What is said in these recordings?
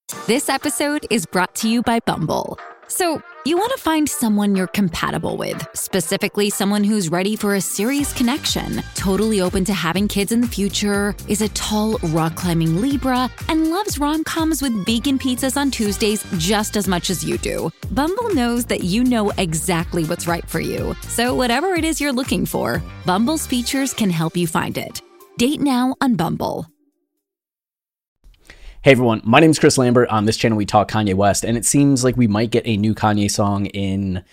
This episode is brought to you by Bumble. So, you want to find someone you're compatible with, specifically someone who's ready for a serious connection, totally open to having kids in the future, is a tall, rock-climbing Libra, and loves rom-coms with vegan pizzas on Tuesdays just as much as you do. Bumble knows that you know exactly what's right for you. So whatever it is you're looking for, Bumble's features can help you find it. Date now on Bumble. Hey everyone, my name is Chris Lambert. On this channel, we talk Kanye West, and it seems like we might get a new Kanye song in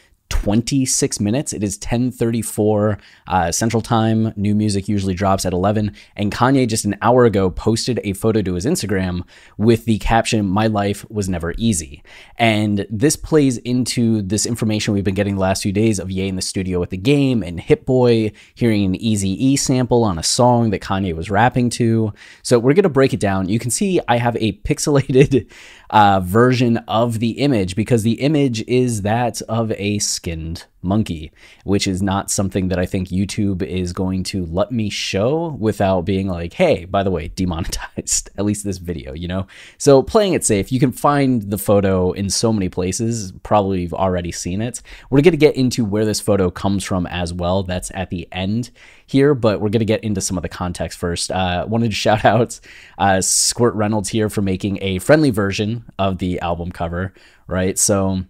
26 minutes. It is 10:34 Central Time. New music usually drops at 11. And Kanye just an hour ago posted a photo to his Instagram with the caption, "My life was never easy." And this plays into this information we've been getting the last few days of Ye in the studio with the game and Hit Boy hearing an Eazy-E sample on a song that Kanye was rapping to. So we're going to break it down. You can see I have a pixelated version of the image because the image is that of a skinned monkey, which is not something that I think YouTube is going to let me show without being like, hey, by the way, demonetized, at least this video, you know? So playing it safe, you can find the photo in so many places. Probably you've already seen it. We're going to get into where this photo comes from as well. That's at the end here, but we're going to get into some of the context first. Wanted to shout out Squirt Reynolds here for making a friendly version of the album cover, right? So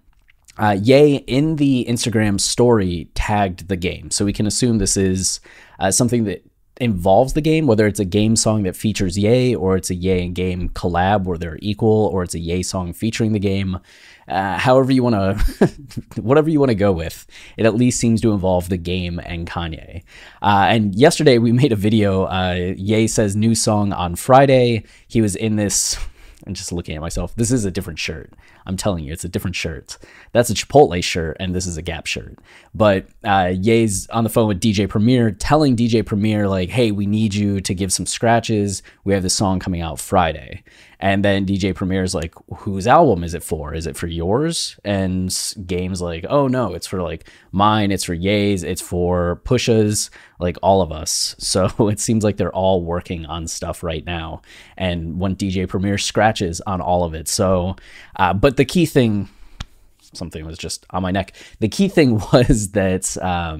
Ye in the Instagram story tagged the game. So we can assume this is something that involves the game, whether it's a game song that features Ye or it's a Ye and game collab where they're equal, or it's a Ye song featuring the game. However you want to, whatever you want to go with, it at least seems to involve the game and Kanye. And yesterday we made a video. Ye says new song on Friday. He was in this. I'm just looking at myself. This is a different shirt. I'm telling you, it's a different shirt. That's a Chipotle shirt, and this is a Gap shirt. But Ye's on the phone with DJ Premier, telling DJ Premier, like, hey, we need you to give some scratches. We have this song coming out Friday. And then DJ Premier is like, whose album is it for? Is it for yours? And Game's like, oh, no, it's for, like, mine. It's for Ye's. It's for Pusha's, like, all of us. So it seems like they're all working on stuff right now. And when DJ Premier scratches on all of it. So, but the key thing, something was just on my neck. The key thing was that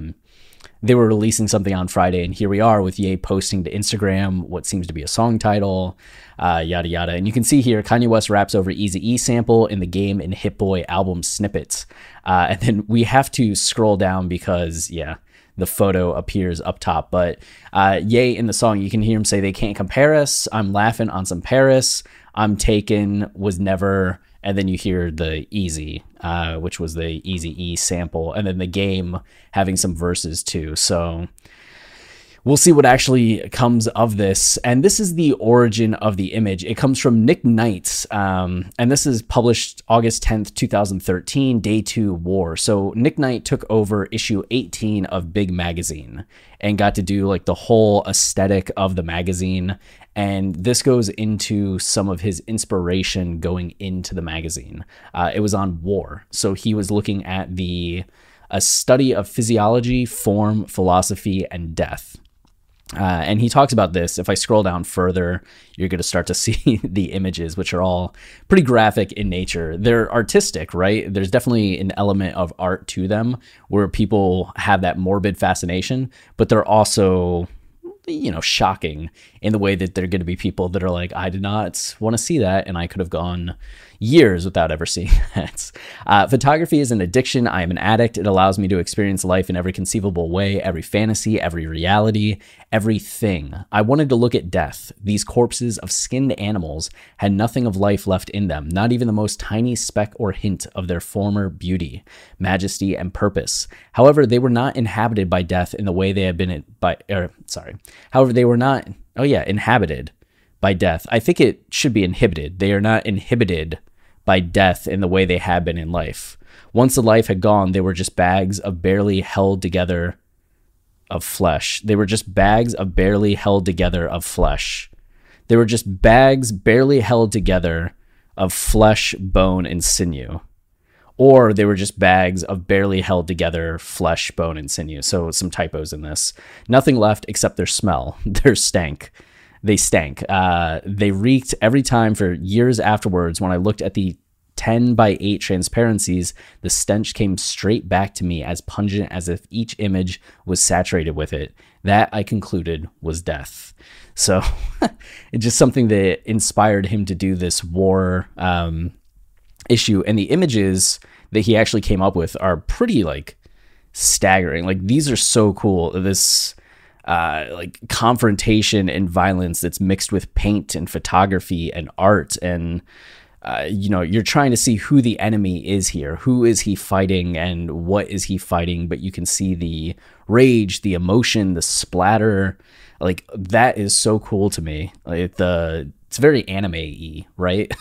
they were releasing something on Friday, and here we are with Ye posting to Instagram what seems to be a song title, yada yada. And you can see here Kanye West raps over Eazy-E sample in the game and Hit Boy album snippets. And then we have to scroll down because, yeah, the photo appears up top. But Ye in the song, you can hear him say, they can't compare us. I'm laughing on some Paris. I'm taken, was never. And then you hear the Easy, which was the Eazy-E sample, and then the game having some verses too. So we'll see what actually comes of this. And this is the origin of the image. It comes from Nick Knight, and this is published August 10th, 2013, Day 2 War. So Nick Knight took over issue 18 of Big Magazine and got to do like the whole aesthetic of the magazine. And this goes into some of his inspiration going into the magazine. It was on war. So he was looking at a study of physiology, form, philosophy, and death. And he talks about this. If I scroll down further, you're going to start to see the images, which are all pretty graphic in nature. They're artistic, right? There's definitely an element of art to them where people have that morbid fascination, but they're also, you know, shocking in the way that there are going to be people that are like, I did not want to see that, and I could have gone years without ever seeing that. Photography is an addiction. I am an addict. It allows me to experience life in every conceivable way, every fantasy, every reality, everything. I wanted to look at death. These corpses of skinned animals had nothing of life left in them, not even the most tiny speck or hint of their former beauty, majesty, and purpose. However, they were not inhabited by death in the way they had been However, they were not, inhabited by death. I think it should be inhibited. They are not inhibited by death in the way they had been in life. Once the life had gone, they were just bags of barely held together of flesh. They were just bags of barely held together of flesh. They were just bags barely held together of flesh, bone, and sinew. Or they were just bags of barely held together flesh, bone, and sinew. So some typos in this. Nothing left except their smell, their stank. they stank. They reeked every time for years afterwards. When I looked at the 10x8 transparencies, the stench came straight back to me, as pungent as if each image was saturated with it. That, I concluded, was death. So it's just something that inspired him to do this war issue. And the images that he actually came up with are pretty like staggering. Like, these are so cool. This like confrontation and violence that's mixed with paint and photography and art, and you're trying to see who the enemy is here. Who is he fighting and what is he fighting? But you can see the rage, the emotion, the splatter. Like, that is so cool to me. Like, it's very anime-y, right?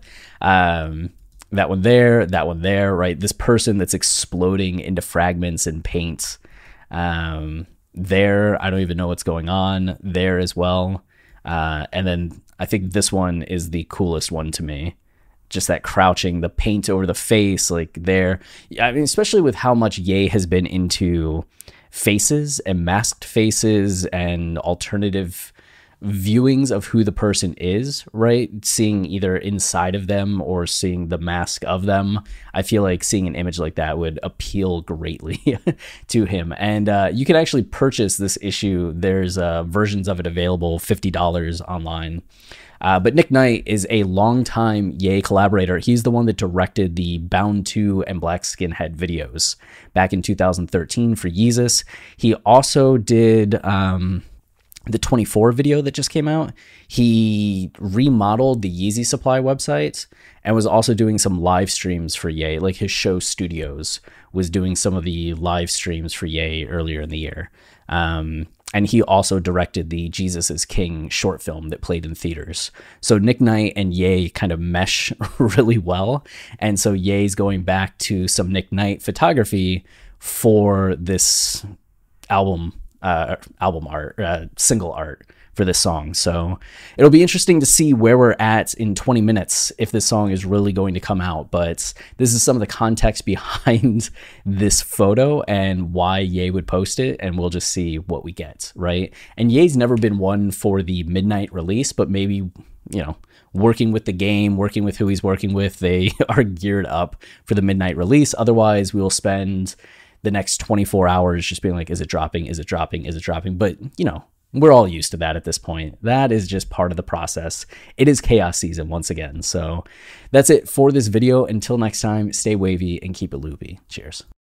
That one there, right? This person that's exploding into fragments and paint. There, I don't even know what's going on there as well. And then I think this one is the coolest one to me. Just that crouching, the paint over the face, like there. I mean, especially with how much Ye has been into faces and masked faces and alternative viewings of who the person is, right? Seeing either inside of them or seeing the mask of them. I feel like seeing an image like that would appeal greatly to him. And you can actually purchase this issue. There's versions of it available, $50 online. But Nick Knight is a longtime Ye collaborator. He's the one that directed the Bound 2 and Black Skinhead videos back in 2013 for Yeezus. He also did the 24 video that just came out. He remodeled the Yeezy Supply website and was also doing some live streams for Ye. Like, his show Studios was doing some of the live streams for Ye earlier in the year. And he also directed the Jesus is King short film that played in theaters. So Nick Knight and Ye kind of mesh really well. And so Ye's going back to some Nick Knight photography for this album art, single art for this song. So it'll be interesting to see where we're at in 20 minutes if this song is really going to come out. But this is some of the context behind this photo and why Ye would post it, and we'll just see what we get, right? And Ye's never been one for the midnight release, but maybe, working with the game, working with who he's working with, they are geared up for the midnight release. Otherwise, we'll spend the next 24 hours just being like, is it dropping? Is it dropping? Is it dropping? But, we're all used to that at this point. That is just part of the process. It is chaos season once again. So that's it for this video. Until next time, stay wavy and keep it loopy. Cheers.